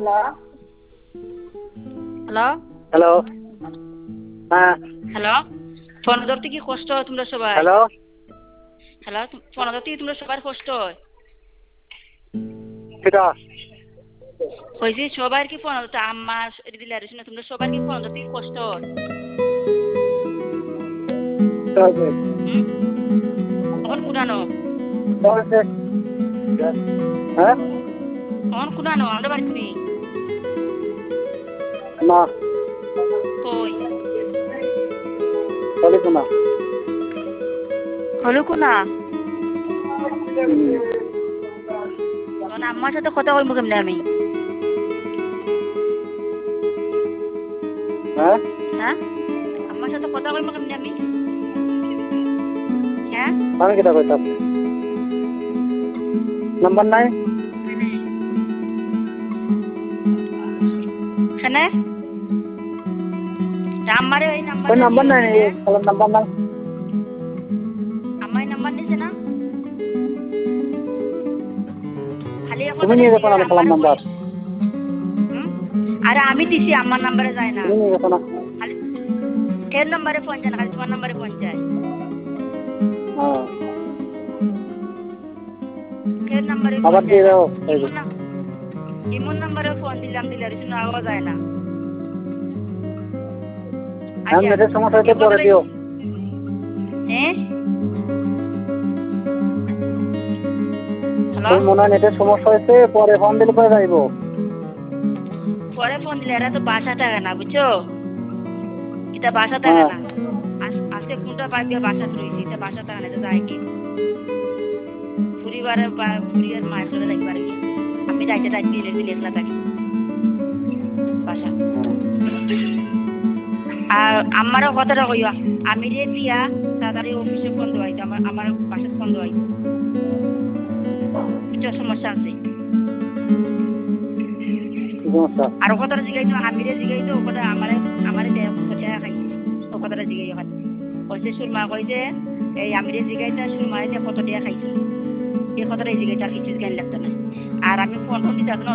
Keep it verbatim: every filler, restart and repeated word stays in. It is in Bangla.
হ্যালো হ্যালো হ্যাঁ হ্যালো ফোন ধরতে কি কষ্ট হয় তোমরা সবাই? হ্যালো হ্যালো ফোন ধরতে কি তোমরা সবার কষ্ট হয়? কিটা কইছি সবার কি ফোন ধরতে আম্মা দিলে আর শুনে তোমরা সবার কি ফোন ধরতে কি কষ্ট হয়? হুম এখন কুনানো হ্যাঁ এখন কুনানো আমরা বাড়িতে নেই না কই চলিত না হলো কুনা তখন আম্মার সাথে কথা বলবো কেমনে আমি? হ্যাঁ হ্যাঁ আম্মার সাথে কথা বলবো কেমনে আমি? হ্যাঁ আমি কিটা কইতাম নাম্বার নাই কেনে আম্মারে এই নাম্বার ওই নাম্বার নাই আমার নাম্বার নাই আম্মাই নাম্বার নিছে না খালি এখন তুমি নিয়ে গেছো না সালাম নাম্বার আরে আমি দিছি আমার নাম্বারে যায় না তুমি নিয়ে গেছো না খালি এর নাম্বারে ফোন যায় না খালি তোমার নাম্বারে ফোন যায় হ্যাঁ এর নাম্বারে আবার দিয়ে দাও ইমন নাম্বারে ফোন দিলাম দিলে আর শুনে আওয়াজ যায় না হ্যাঁ নেটের সমস্যা হইতে পরে দিও হ্যাঁ হ্যালো তুমি মনে হয় নেটের সমস্যা হয়েছে পরে ফোন দিলে পরে যাইব পরে ফোন দিলে এরা তো বাসা থাকে না বুঝছো এটা বাসা থাকে না আজকে কোনটা পাইবে বাসা রয়েছে এটা বাসা থাকে না এটা যায় কি পরিবারের পরিবার মায়ের সাথে থাকবার কি আমি যাইতে যাই দিনের দিন একলা থাকি বাসা আর আমারও কথাটা কইয়া আমি রে দিয়া তাড়াতাড়ি অফিসে বন্ধ হইতো আমার আমার বাসা বন্ধ হইতো এটা সমস্যা আছে আর কথাটা জিগাইতো আমি রে জিগাইতো ওটা আমার আমার দেয়া খাইছে ও কথাটা জিগাই হয় কইছে সুরমা কইছে এই আমি রে জিগাইতা সুরমা কত দেয়া খাইছে এই কথাটা জিগাইতা কিছু গান লাগতো না আর আমি ফোন ফোন দিতে